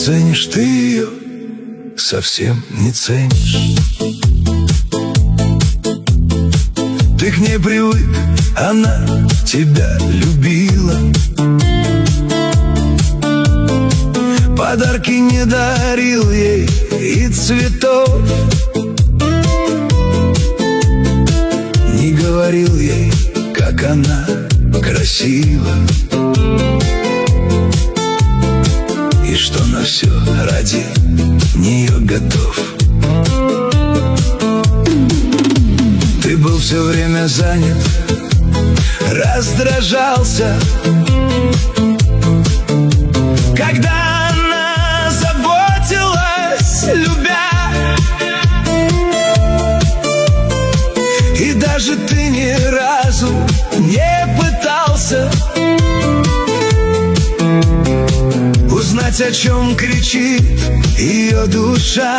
ценишь ты ее, совсем не ценишь. Ты к ней привык, она тебя любила. Подарки не дарил ей и цветов, не говорил ей, как она красива, и что на все ради нее готов. Ты был все время занят, раздражался, когда она заботилась, любя. И даже ты ни разу не пытался узнать, о чем кричит ее душа.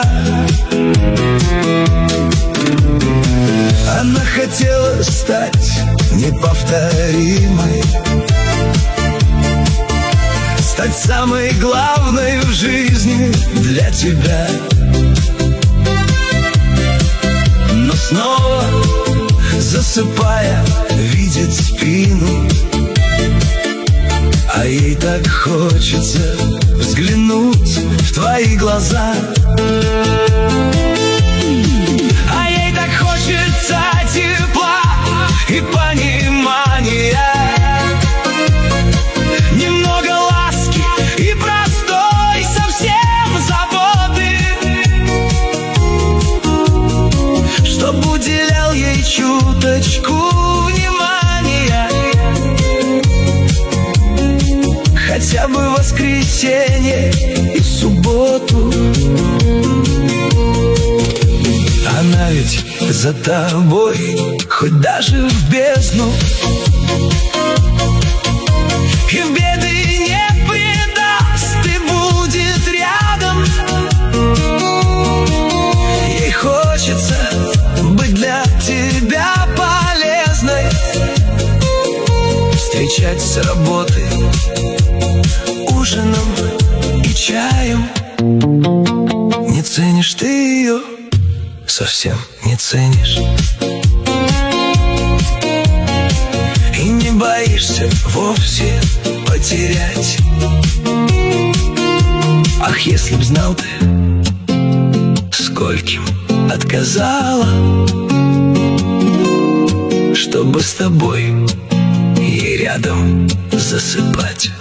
Она хотела стать неповторимой, стать самой главной в жизни для тебя. Но снова, засыпая, видит спину, а ей так хочется взглянуть в твои глаза. А ей так хочется тепла и понимания, немного ласки и простой совсем заботы, чтоб уделял ей чуточку внимания, хотя бы в воскресенье и субботу. Она ведь за тобой, хоть даже в бездну, и в беды не предаст, и будет рядом. Ей хочется быть для тебя полезной, встречать с работы ужином и чаем. Не ценишь ты ее, совсем не ценишь, и не боишься вовсе потерять. Ах, если б знал ты, скольким отказала, чтобы с тобой ей рядом засыпать.